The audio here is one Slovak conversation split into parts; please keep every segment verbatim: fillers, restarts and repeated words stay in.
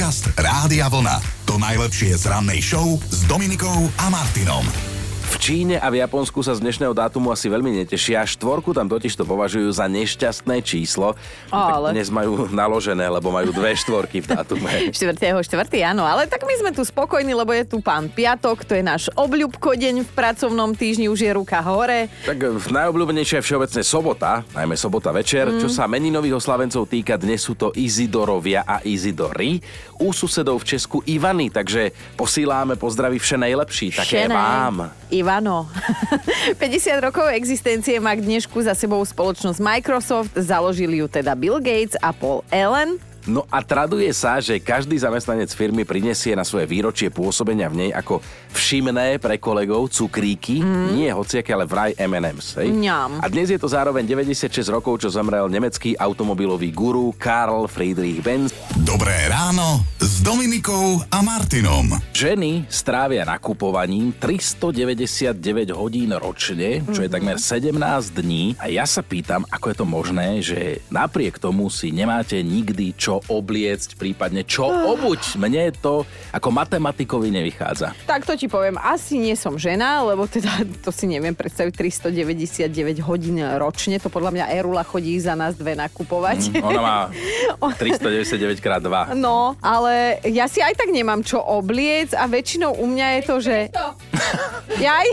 Podcast Rádia Vlna. To najlepšie z rannej show s Dominikou a Martinom. V Číne a v Japonsku sa z dnešného dátumu asi veľmi netešia. Štvorku tam totiž to považujú za nešťastné číslo. Ale... Tak dnes majú naložené, lebo majú dve štvorky v dátume. štvrtého štvrtého áno, ale tak my sme tu spokojní, lebo je tu pán Piatok, to je náš obľúbkodeň v pracovnom týždni, už je ruka hore. Tak najobľúbenejšia je všeobecne sobota, najmä sobota večer. Mm. Čo sa meninových oslavencov týka, dnes sú to Izidorovia a Izidory. U susedov v Česku Ivany, takže posíláme pozdraví vše najlepší, také vám. Ivano. päťdesiat rokov existencie má k dnešku za sebou spoločnosť Microsoft, založili ju teda Bill Gates a Paul Allen. No a traduje sa, že každý zamestnanec firmy prinesie na svoje výročie pôsobenia v nej ako všimné pre kolegov cukríky, mm. nie hociaké, ale vraj em end em's. Hej? Ňam. A dnes je to zároveň deväťdesiatšesť rokov, čo zomrel nemecký automobilový guru Karl Friedrich Benz. Dobré ráno s Dominikou a Martinom. Ženy strávia nakupovaním tristodeväťdesiatdeväť hodín ročne, čo je takmer sedemnásť dní. A ja sa pýtam, ako je to možné, že napriek tomu si nemáte nikdy čo obliecť, prípadne čo obuť. Mne to ako matematikovi nevychádza. Tak to ti poviem, asi nie som žena, lebo teda to si neviem predstaviť tristodeväťdesiatdeväť hodín ročne. To podľa mňa Erula chodí za nás dve nakupovať. Mm, ona má tristodeväťdesiatdeväť krát dva. No, ale ja si aj tak nemám čo obliec a väčšinou u mňa je to, že... Jaj?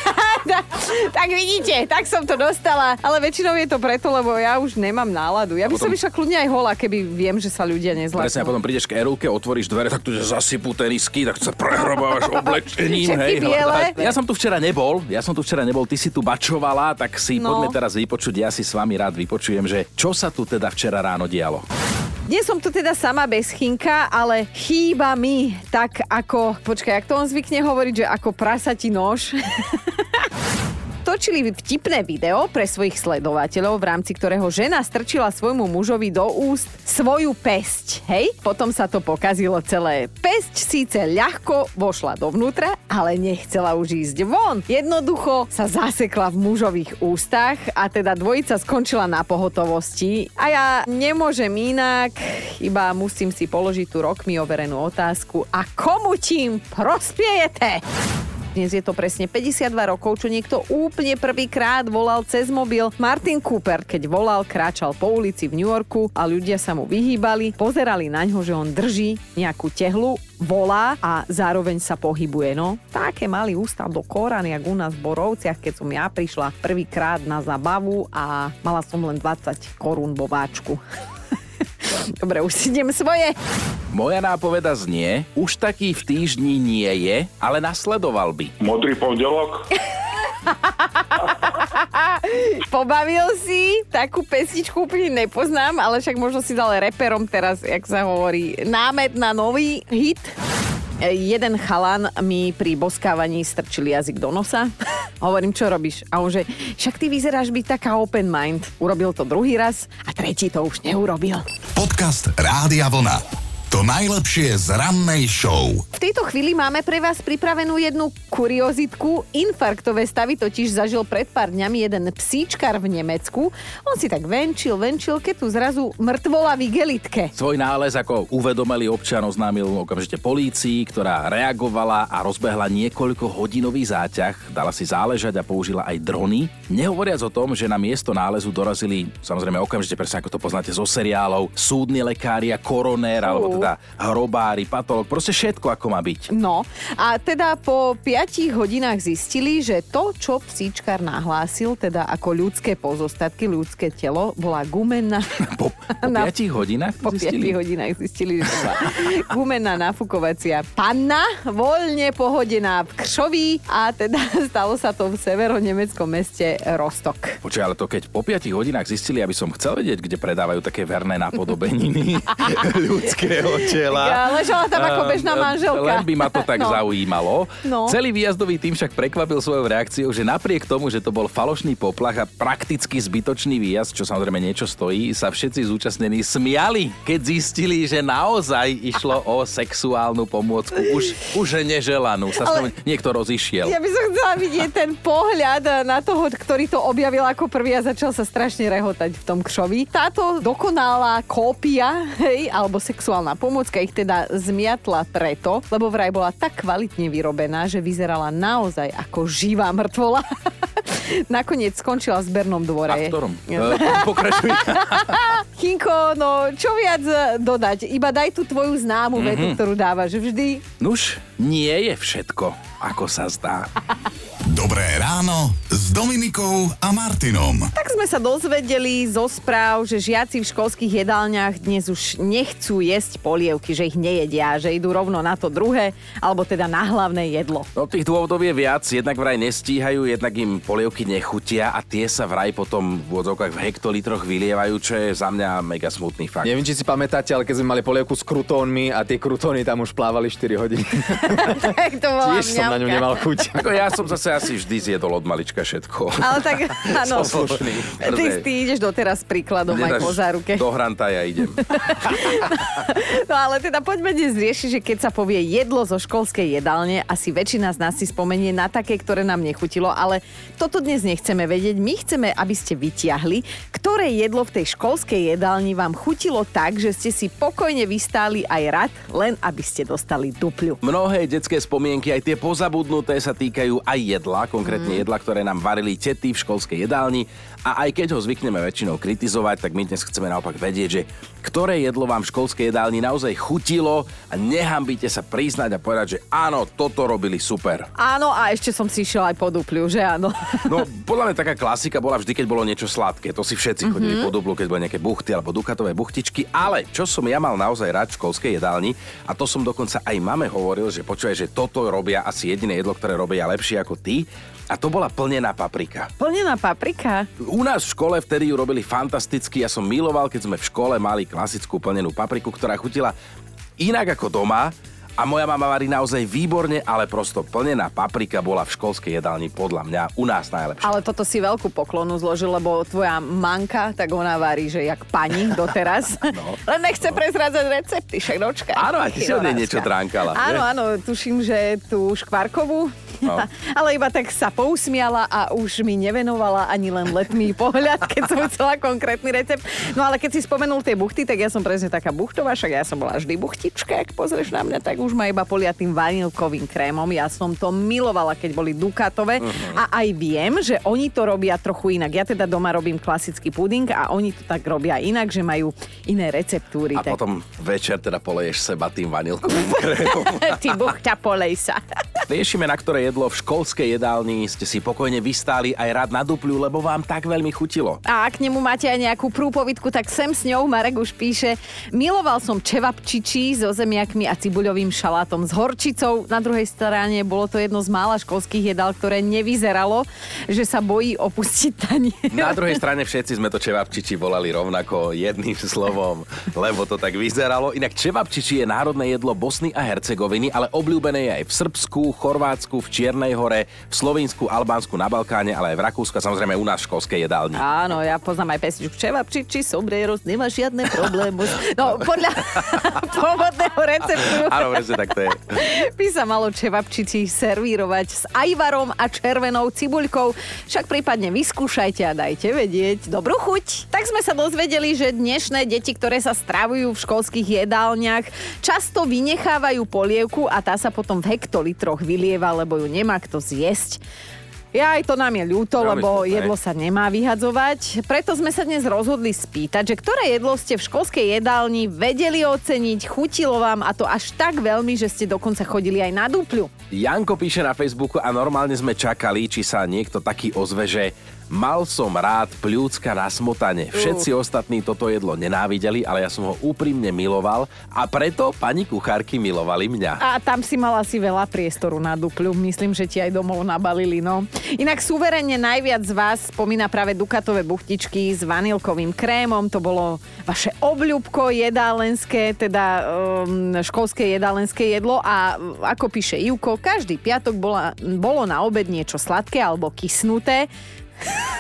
Tak vidíte, tak som to dostala. Ale väčšinou je to preto, lebo ja už nemám náladu. Ja by potom... som išla kľudne aj holá, keby viem, že sa ľudia nezlaknú. Presne, a potom prídeš k Erulke, otvoríš dvere, tak tu zasypú tenisky, tak sa prehrabávaš oblečením. Hej, ja som tu včera nebol, ja som tu včera nebol, ty si tu bačovala, tak si no. Poďme teraz vypočuť, ja si s vami rád vypočujem, že čo sa tu teda včera ráno dialo. Dnes som tu teda sama bez chynka, ale chýba mi tak ako, počkaj, jak to on zvykne hovoriť, že ako prasatí nož. Točili vtipné video pre svojich sledovateľov, v rámci ktorého žena strčila svojmu mužovi do úst svoju pesť. Hej? Potom sa to pokazilo celé. Pesť síce ľahko vošla dovnútra, ale nechcela už ísť von. Jednoducho sa zasekla v mužových ústach a teda dvojica skončila na pohotovosti. A ja nemôžem inak, iba musím si položiť tú rokmi overenú otázku. A komu tím prospiejete? Dnes je to presne päťdesiatdva rokov, čo niekto úplne prvýkrát volal cez mobil. Martin Cooper, keď volal, kráčal po ulici v New Yorku a ľudia sa mu vyhýbali, pozerali na ňo, že on drží nejakú tehlu, volá a zároveň sa pohybuje. No, také mali ústa do korán, jak u nás v Borovciach, keď som ja prišla prvýkrát na zabavu a mala som len dvadsať korún vo váčku. Dobre, už si idem svoje. Moja nápoveda znie, už taký v týždni nie je, ale nasledoval by. Modrý pondelok. Pobavil si, takú pesničku úplne nepoznám, ale však možno si dal reperom teraz, jak sa hovorí, námet na nový hit. Jeden chalan mi pri boskávaní strčil jazyk do nosa. Hovorím, čo robíš? A on že, však ty vyzeráš byť taká open mind. Urobil to druhý raz a tretí to už neurobil. Podcast Rádia Vlna. To najlepšie z rannej show. V tejto chvíli máme pre vás pripravenú jednu kuriozitku. Infarktové stavy totiž zažil pred pár dňami jeden psíčkar v Nemecku. On si tak venčil, venčil, keď tu zrazu mŕtvola v igelitke. Svoj nález ako uvedomelý občan oznámil okamžite polícii, ktorá reagovala a rozbehla niekoľko hodinový záťah. Dala si záležať a použila aj drony. Nehovoriac o tom, že na miesto nálezu dorazili, samozrejme okamžite, presne ako to poznáte zo seriálov, súdni lekári a koronér, alebo teda hrobári, patológ, proste všetko, ako má byť. No, a teda po piatich hodinách zistili, že to, čo psíčkar nahlásil, teda ako ľudské pozostatky, ľudské telo, bola gumenná... Po, po na, piatich hodinách Po zistili? piatich hodinách zistili, že to bola gumenná nafukovacia panna, voľne pohodená v Křoví a teda stalo sa to v severonemeckom meste Rostock. Počkaj, ale to keď po piatich hodinách zistili, aby som chcel vedieť, kde predávajú také verné napodobeniny ľudského tela. Ja, ležala tam ako bežná manželka. Len by ma to tak no. zaujímalo. No. Celý výjazdový tým však prekvapil svojou reakciou, že napriek tomu, že to bol falošný poplach a prakticky zbytočný výjazd, čo samozrejme niečo stojí, sa všetci zúčastnení smiali, keď zistili, že naozaj išlo o sexuálnu pomôcku. Už, už neželanú. Sa Ale... niekto rozišiel. Ja by som chcela vidieť ten pohľad na toho, ktorý to objavil ako prvý a začal sa strašne rehotať v tom Křoví. Táto dokonalá kópia, hej, alebo sexuálna pomocná pomôcka ich teda zmiatla preto, lebo vraj bola tak kvalitne vyrobená, že vyzerala naozaj ako živá mŕtvola. Nakoniec skončila v zbernom dvore. A v ktorom? Uh, pokračuj. Chinko, no čo viac dodať? Iba daj tú tvoju známu mm-hmm. vetu, ktorú dávaš vždy. Nuž, nie je všetko, ako sa zdá. Dobré ráno s Dominikou a Martinom. Tak sme sa dozvedeli zo správ, že žiaci v školských jedálniach dnes už nechcú jesť polievky, že ich nejedia, že idú rovno na to druhé, alebo teda na hlavné jedlo. No tých dôvodov je viac, jednak vraj nestíhajú, jednak im polievky nechutia a tie sa vraj potom v odzovkách v hektolitroch vylievajú, čo je za mňa mega smutný fakt. Neviem, či si pamätáte, ale keď sme mali polievku s krutónmi a tie krutóny tam už plávali štyri hodiny. Tak to bola Tiež som na ňu nemal chuť. Ako ja som zase asi vždy zjedol od malička všetko. Ale tak, áno. Som slušný. Ty, ty ideš doteraz príkladom aj po záruke. Do hranta ja idem. No ale teda poďme dnes riešiť, že keď sa povie jedlo zo školskej jedálne, asi väčšina z nás si spomenie na také, ktoré nám nechutilo, ale toto dnes nechceme vedieť. My chceme, aby ste vytiahli, ktoré jedlo v tej školskej jedálni vám chutilo tak, že ste si pokojne vystáli aj rad, len aby ste dostali dupľu. Mnohé detské spomienky, aj tie pozabudnuté, sa týkajú aj jedla, konkrétne mm. jedla, ktoré nám varili tety v školskej jedálni. A aj keď ho zvykneme väčšinou kritizovať, tak my dnes chceme naopak vedieť, že ktoré jedlo vám v školskej jedálni naozaj chutilo a nehambíte sa priznať a povedať, že áno, toto robili super. Áno, a ešte som si išiel aj po dupľu, že áno? No, podľa mňa taká klasika bola vždy, keď bolo niečo sladké. To si všetci mm-hmm. chodili po duplu, keď boli nejaké buchty alebo dukatové buchtičky. Ale čo som ja mal naozaj rád v školskej jedálni, a to som dokonca aj mame hovoril, že počúvaj, že toto robia asi jediné jedlo, ktoré robia lepšie ako ty. A to bola plnená paprika. Plnená paprika? U nás v škole vtedy ju robili fantasticky. Ja som miloval, keď sme v škole mali klasickú plnenú papriku, ktorá chutila inak ako doma. A moja mama varí naozaj výborne, ale prosto plnená paprika bola v školskej jedálni podľa mňa u nás najlepšia. Ale toto si veľkú poklonu zložil, lebo tvoja manka, tak ona varí, že jak pani doteraz. No, len nechce no. prezrádzať recepty, však dočka. Áno, a ty si od nej niečo dránkala. Áno, áno, tuším, že tú škvarkovú. No. Ale iba tak sa pousmiala a už mi nevenovala ani len letmý pohľad, keď som chcela konkrétny recept. No ale keď si spomenul tie buchty, tak ja som presne taká buchtová, však ja som bola vždy buchtička, ak pozrieš na mňa, tak už ma iba polia tým vanilkovým krémom. Ja som to milovala, keď boli dukatové. Uh-huh. A aj viem, že oni to robia trochu inak. Ja teda doma robím klasický puding a oni to tak robia inak, že majú iné receptúry. A tak... potom večer teda poleješ seba tým vanilkovým krémom. Ty buchťa, polej sa. Riešime, na ktoré jedlo v školskej jedálni ste si pokojne vystáli aj rád na dupľu, lebo vám tak veľmi chutilo. A ak k nemu máte aj nejakú prúpovidku, tak sem s ňou. Marek už píše: miloval som čevapčiči so zemiakmi a cibuľovým šalátom s horčicou. Na druhej strane bolo to jedno z mála školských jedál, ktoré nevyzeralo, že sa bojí opustiť tanier. Na druhej strane všetci sme to čevapčiči volali rovnako jedným slovom, lebo to tak vyzeralo. Inak čevapčiči je národné jedlo Bosny a Hercegoviny, ale obľúbené je aj v Srbsku, Chorvátsku, v Čiernej Hore, v Slovinsku, Albánsku, na Balkáne, ale aj v Rakúsku, samozrejme u nás v školskej jedálni. Áno, ja poznám aj pesničku čevapčiči, sombreros, nemá žiadne problémy. No, podľa pôvodného receptu. Áno, presne tak to je. By sa malo čevapčiči servírovať s ajvarom a červenou cibuľkou. Však prípadne vyskúšajte a dajte vedieť. Dobrú chuť. Tak sme sa dozvedeli, že dnešné deti, ktoré sa stravujú v školských jedálniach, často vynechávajú polievku a tá sa potom v hektolitroch vylieva, lebo ju nemá kto zjesť. Ja aj to nám je ľúto, ja lebo myslím, jedlo sa nemá vyhadzovať. Preto sme sa dnes rozhodli spýtať, že ktoré jedlo ste v školskej jedálni vedeli oceniť, chutilo vám, a to až tak veľmi, že ste dokonca chodili aj na dupľu. Janko píše na Facebooku a normálne sme čakali, či sa niekto taký ozve, že mal som rád pľúcka na smotane. Všetci uh. ostatní toto jedlo nenávideli, ale ja som ho úprimne miloval a preto pani kuchárky milovali mňa. A tam si mala si veľa priestoru na dupľu. Myslím, že ti aj domov nabalili, no. Inak suverenne najviac z vás spomína práve dukatové buchtičky s vanilkovým krémom. To bolo vaše obľúbko jedálenské, teda um, školské jedálenské jedlo. A ako píše Ivko, každý piatok bola, bolo na obed niečo sladké alebo kysnuté.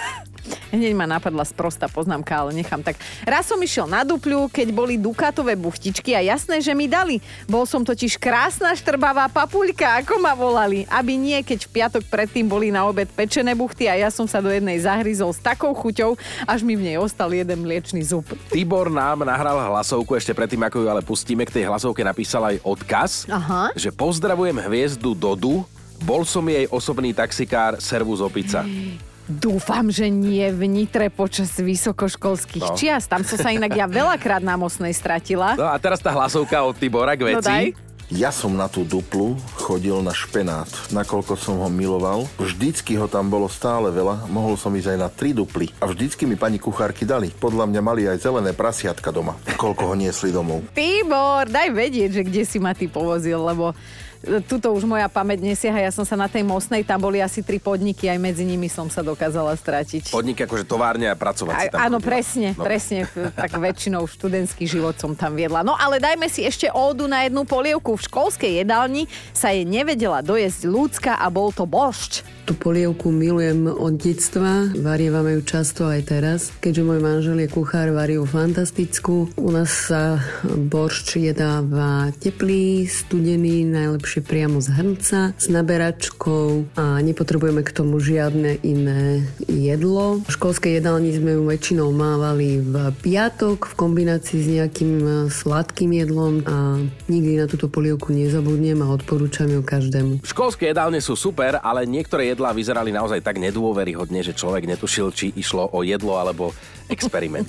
Hneď ma napadla sprostá poznámka, ale nechám tak. Raz som išiel na Dupľu, keď boli dukátové buchtičky a jasné, že mi dali. Bol som totiž krásna štrbavá papuľka, ako ma volali. Aby nie, keď v piatok predtým boli na obed pečené buchty a ja som sa do jednej zahryzol s takou chuťou, až mi v nej ostal jeden mliečny zub. Tibor nám nahral hlasovku, ešte predtým, ako ju ale pustíme, k tej hlasovke napísal aj odkaz, Aha. že pozdravujem hviezdu Dodu, bol som jej osobný taxikár, servus opica. Dúfam, že nie v Nitre počas vysokoškolských No. čias. Tam som sa inak ja veľakrát na Mostnej stratila. No a teraz tá hlasovka od Tibora k No veci. daj. Ja som na tú Duplu chodil na špenát, nakoľko som ho miloval. Vždycky ho tam bolo stále veľa, mohol som ísť aj na tri Duply. A vždycky mi pani kuchárky dali. Podľa mňa mali aj zelené prasiatka doma, koľko ho niesli domov. Tibor, daj vedieť, že kde si ma ty povozil, lebo tuto už moja pamäť nesieha. Ja som sa na tej Mostnej, tam boli asi tri podniky, aj medzi nimi som sa dokázala stratiť. Podnik akože továrne a pracovať si tam. A, áno, chodila. presne, No. presne. Tak väčšinou študentský život som tam viedla. No ale dajme si ešte ódu na jednu polievku. V školskej jedálni sa jej nevedela dojesť ľudská a bol to boršč. Tú polievku milujem od detstva, varievame ju často aj teraz. Keďže môj manžel je kuchár, varí ju fantastickú. U nás sa boršč jedáva teplý, studený, najlepšie priamo z hrnca, s naberačkou a nepotrebujeme k tomu žiadne iné jedlo. V školskej jedálni sme ju väčšinou mávali v piatok v kombinácii s nejakým sladkým jedlom a nikdy na túto polievku nezabudnem a odporúčam ju každému. Školské jedálne sú super, ale niektoré jedlá vyzerali naozaj tak nedôveryhodne, že človek netušil, či išlo o jedlo alebo experiment.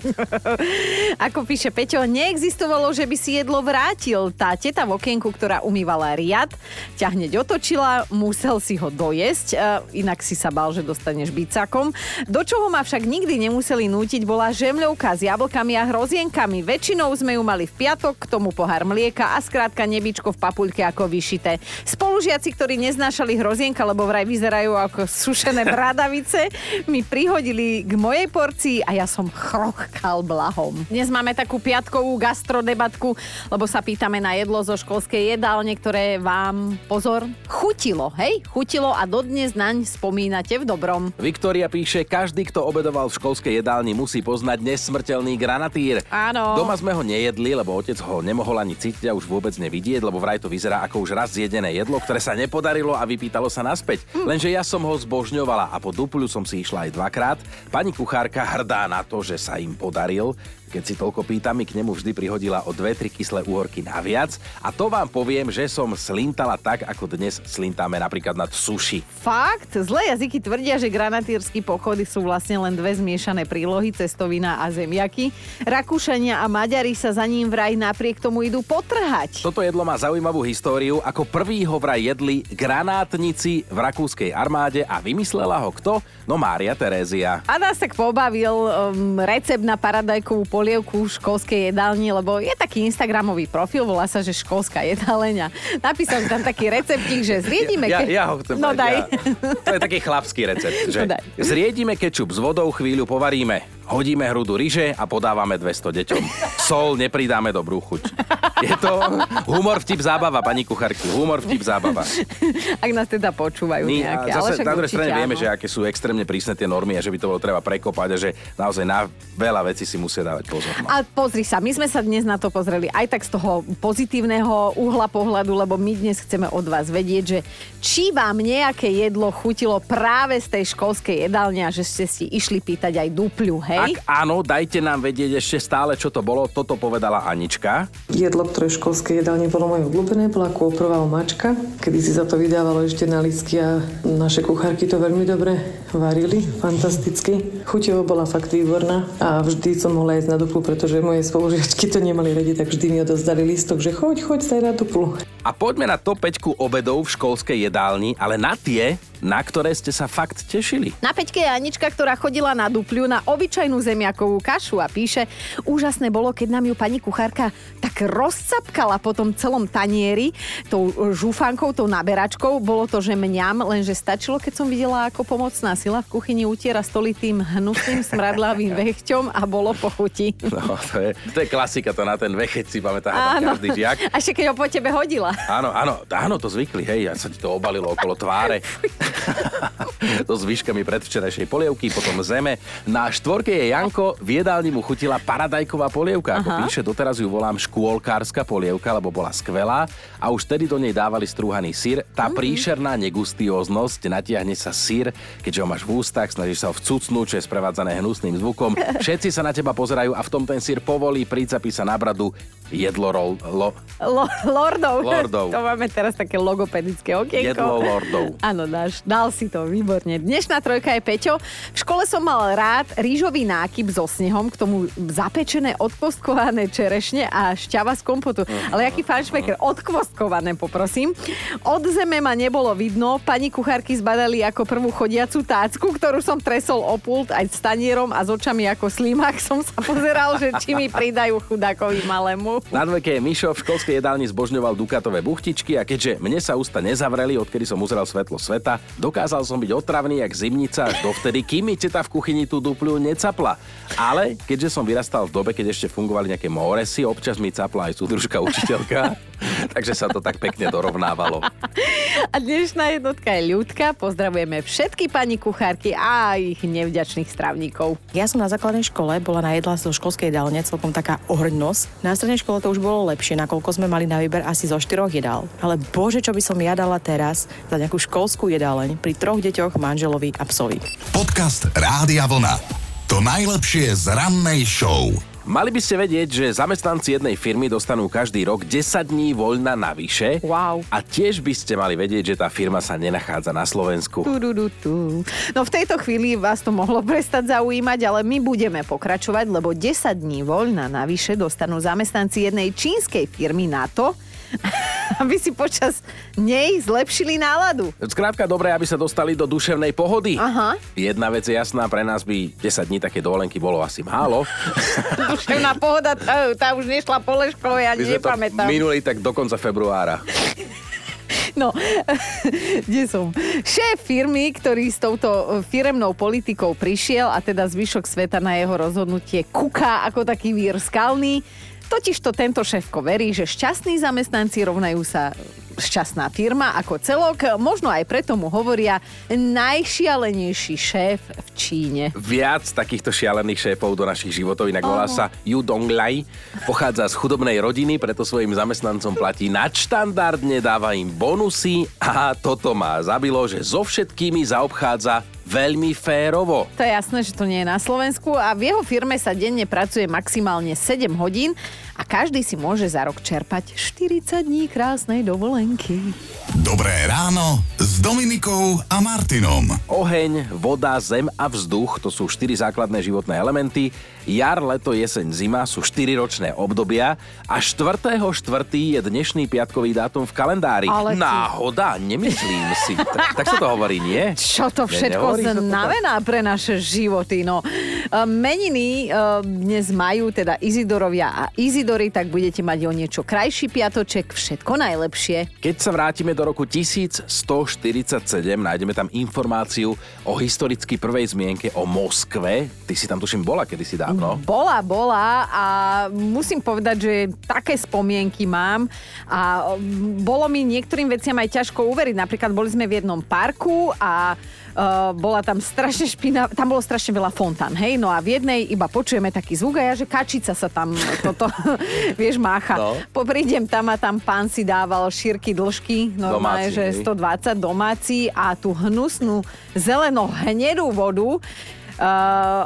Ako píše Peťo, neexistovalo, že by si jedlo vrátil. Tá teta v okienku, ktorá umývala riad, ťa hneď otočila, musel si ho dojesť, inak si sa bál, že dostaneš bicákom. Do čoho ma však nikdy nemuseli nútiť, bola žemľovka s jablkami a hrozienkami. Väčšinou sme ju mali v piatok, k tomu pohár mlieka a skrátka nebičko v papuľke ako vyšité. Spolužiaci, ktorí neznášali hrozienka, lebo vraj vyzerajú ako sušené bradavice, mi prihodili k mojej porcii a ja som chrochkal blahom. Dnes máme takú piatkovú gastrodebatku, lebo sa pýtame na jedlo zo školskej jedálne, ktoré vám, pozor, chutilo, hej? Chutilo a dodnes naň spomínate v dobrom. Viktória píše, každý, kto obedoval v školskej jedálni, musí poznať nesmrteľný granatír. Áno. Doma sme ho nejedli, lebo otec ho nemohol ani cítiť a už vôbec nevidieť, lebo vraj to vyzerá ako už raz zjedené jedlo, ktoré sa nepodarilo a vypýtalo sa naspäť. Hm. Lenže ja som ho zbožňovala a po Dupľu som si išla aj dvakrát. Pani kuchárka hrdá na to, že sa im podaril. Keď si toľko pýtam, mi k nemu vždy prihodila o dve tri kyslé uhorky naviac. A to vám poviem, že som slintala tak, ako dnes slintáme napríklad nad sushi. Fakt? Zlé jazyky tvrdia, že granatýrsky pochody sú vlastne len dve zmiešané prílohy, cestovina a zemiaky. Rakúšania a Maďari sa za ním vraj napriek tomu idú potrhať. Toto jedlo má zaujímavú históriu. Ako prvý ho vraj jedli granátnici v rakúskej armáde a vymyslela ho kto? No Mária Terézia. A nás tak pobavil um, recept na paradajkovú polievku v školskej jedálni, lebo je taký instagramový profil, volá sa, že školská jedáleň a napísal tam taký receptík, že zriedime... Ja, ke... ja ho chcem No dať, daj. Ja. To je taký chlapský recept, že No daj. zriedime kečup s vodou, chvíľu povaríme, hodíme hrudu ryže a podávame dvesto deťom. Sol nepridáme dobrú chuť. Je to humor, vtip, zábava, pani kuchárky. Humor, vtip, zábava. Ak nás teda počúvajú My, nejaké. a Ale zase však na druhej určite strane áno. vieme, že aké sú extrémne prísne tie normy a že by to bolo treba prekopať a že naozaj na veľa vecí si musia dávať pozor. No. A pozri sa, my sme sa dnes na to pozreli aj tak z toho pozitívneho uhla pohľadu, lebo my dnes chceme od vás vedieť, že či vám nejaké jedlo chutilo práve z tej školskej jedálne a že ste si išli pýtať aj Dupľu, hej? Ak áno, dajte nám vedieť ešte stále, čo to bolo. Toto povedala Anička. Jedlo, ktoré v školskej jedálni bolo moje obľúbené, bola kôprová omáčka. Kedy si za to vydávalo ešte na lístky a naše kuchárky to veľmi dobre varili, fantasticky. Chuťovo bola fakt výborná a vždy som mohla ísť na Duplu, pretože moje spolužiačky to nemali radi, tak vždy mi odozdali lístok, že choď, choď sa aj na Duplu. A poďme na top päť obedov v školskej jedálni, ale na tie, na ktoré ste sa fakt tešili. Na peťke je Anička, ktorá chodila na Dupľu na obyčajnú zemiakovú kašu a píše, úžasné bolo, keď nám ju pani kuchárka tak rozcapkala po tom celom tanieri tou žufankou, tou naberačkou. Bolo to, že mňam, lenže stačilo, keď som videla, ako pomocná sila v kuchyni utiera stoly tým hnusným smradlavým vechťom a bolo po chuti. No, to je, to je klasika, to na ten vechec si pamätá každý žiak. A ešte keď ho po tebe hodila. Áno, áno, áno, to zvykli, hej, ja sa ti to obalilo okolo tváre. So zvyškami predvčerajšej polievky, potom zeme. Na štvorke je Janko, v jedálni mu chutila paradajková polievka. Ako píše, doteraz ju volám škôlkárska polievka, lebo bola skvelá a už tedy do nej dávali strúhaný syr. Tá mm-hmm. príšerná negustióznosť, natiahne sa syr, keďže ho máš v ústach, snažíš sa ho vcucnúť, čo je sprevádzané hnusným zvukom. Všetci sa na teba pozerajú a v tom ten syr povolí, pricapí sa na bradu. Jedlo rol, lo... Lo, lordov. Lordov. To máme teraz také logopedické okienko. Jedlo lordov. Áno, dáš, dal si to, výborne. Dnešná trojka je Peťo. V škole som mal rád rýžový nákyp so snehom, k tomu zapečené odkvostkované čerešne a šťava z kompotu. Uh-huh. Ale aký fanšmeker, odkvostkované, poprosím. Od zeme ma nebolo vidno, pani kuchárky zbadali ako prvú chodiacu tácku, ktorú som tresol o pult aj s tanierom a s očami ako slimák som sa pozeral, že či mi pridajú chudákovi malému. Na dvojke je Mišo, v školskej jedálni zbožňoval dukatové buchtičky a keďže mne sa ústa nezavreli, odkedy som uzrel svetlo sveta, dokázal som byť otravný jak zimnica až dovtedy, kým mi teta v kuchyni tú dupľu necapla. Ale keďže som vyrastal v dobe, keď ešte fungovali nejaké móresy, občas mi capla aj súdružka učiteľka, takže sa to tak pekne dorovnávalo. A dnešná jednotka je Ľudka. Pozdravujeme všetky pani kuchárky a ich nevďačných strávnikov. Ja som na základnej škole bola na jedlá zo školskej jedálne celkom taká ohrňnosť. Na strednej škole to už bolo lepšie, nakoľko sme mali na výber asi zo štyroch jedál. Ale bože, čo by som ja dala teraz za nejakú školskú jedáleň pri troch deťoch, manželovi a psovi. Podcast Rádia Vlna. To najlepšie z rannej show. Mali by ste vedieť, že zamestnanci jednej firmy dostanú každý rok desať dní voľna navyše. Wow. A tiež by ste mali vedieť, že tá firma sa nenachádza na Slovensku. Tu, tu, tu, tu. No v tejto chvíli vás to mohlo prestať zaujímať, ale my budeme pokračovať, lebo desať dní voľna navyše dostanú zamestnanci jednej čínskej firmy na to, aby si počas nej zlepšili náladu. Skrátka dobré, aby sa dostali do duševnej pohody. Aha. Jedna vec je jasná, pre nás by desať dní také dovolenky bolo asi málo. Duševná pohoda, tá, tá už nešla po Leškovej, ja nepamätám. Minuli tak do konca februára. No, kde som? Šéf firmy, ktorý s touto firemnou politikou prišiel a teda zvyšok sveta na jeho rozhodnutie kuká ako taký vír skalný. Totižto tento šéfko verí, že šťastní zamestnanci rovnajú sa šťastná firma ako celok. Možno aj preto mu hovoria najšialenejší šéf v Číne. Viac takýchto šialených šéfov do našich životov, inak volá sa Yu Donglai. Pochádza z chudobnej rodiny, preto svojim zamestnancom platí nadštandardne, dáva im bonusy a toto ma zabilo, že so všetkými zaobchádza veľmi férovo. To je jasné, že to nie je na Slovensku a v jeho firme sa denne pracuje maximálne sedem hodín a každý si môže za rok čerpať štyridsať dní krásnej dovolenky. Dobré ráno s Dominikou a Martinom. Oheň, voda, zem a vzduch, to sú štyri základné životné elementy. Jar, leto, jeseň, zima sú štyri ročné obdobia a štvrtého štvrtého je dnešný piatkový dátum v kalendári. Ale ty... Náhoda, nemyslím si. tak, tak sa to hovorí, nie? Čo to všetko ne, znamená pre naše životy? No, meniny dnes majú teda Izidorovia a Izidory, tak budete mať o niečo krajší piatoček, všetko najlepšie. Keď sa vrátime do roku tisícstoštyridsaťsedem, nájdeme tam informáciu o historicky prvej zmienke o Moskve. Ty si tam tuším bola kedysi dávno. No. Bola, bola a musím povedať, že také spomienky mám a bolo mi niektorým veciam aj ťažko uveriť. Napríklad boli sme v jednom parku a uh, bola tam strašne špina, tam bolo strašne veľa fontán, hej? No a v jednej iba počujeme taký zvuk a ja, že kačica sa tam toto, vieš, mácha. No. Poprídem tam a tam pán si dával šírky, dĺžky, normálne, domáci, že stodvadsať domáci a tú hnusnú zeleno-hnedú vodu uh,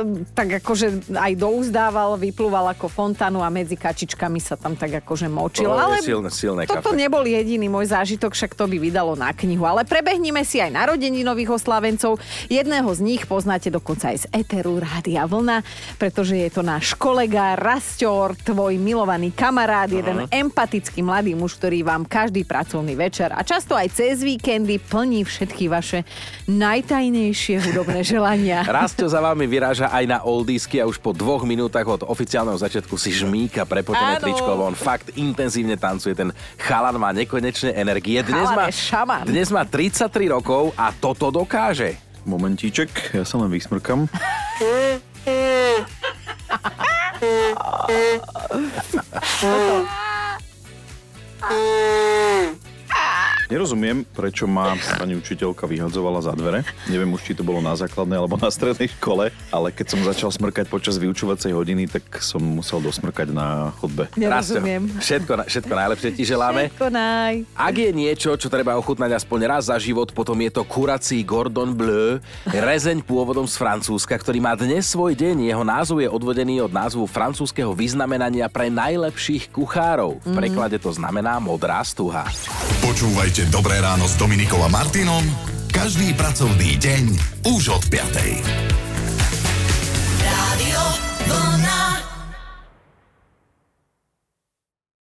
tak akože aj douzdával, vyplúval ako fontánu a medzi kačičkami sa tam tak akože močil. To ale silné, silné toto kafe. Nebol jediný môj zážitok, však to by vydalo na knihu. Ale prebehnime si aj narodeninových oslávencov. Jedného z nich poznáte dokonca aj z éteru Rádia Vlna, pretože je to náš kolega Rasťor, tvoj milovaný kamarát, uh-huh. jeden empatický mladý muž, ktorý vám každý pracovný večer a často aj cez víkendy plní všetky vaše najtajnejšie hudobné želania. Rasťo za vami vyráža aj na oldisky a už po dvoch minútach od oficiálneho začiatku si žmýka prepotené tričko, lebo on fakt intenzívne tancuje. Ten chalan má nekonečné energie. Dnes má, dnes má tridsaťtri rokov a toto dokáže. Momentíček, ja sa len vysmrkam. Toto. Nerozumiem, prečo ma pani učiteľka vyhadzovala za dvere. Neviem už, či to bolo na základnej alebo na strednej škole, ale keď som začal smrkať počas vyučovacej hodiny, tak som musel dosmrkať na chodbe. Nerozumiem. Všetko, všetko najlepšie ti želáme. Všetko naj. Ak je niečo, čo treba ochutnať aspoň raz za život, potom je to kurací Cordon Bleu, rezeň pôvodom z Francúzska, ktorý má dnes svoj deň. Jeho názov je odvodený od názvu francúzskeho vyznamenania pre najlepších kuchárov. V preklade to znamená modrá stuha. Počúvajte Dobré ráno s Dominikou a Martinom každý pracovný deň už od piatej.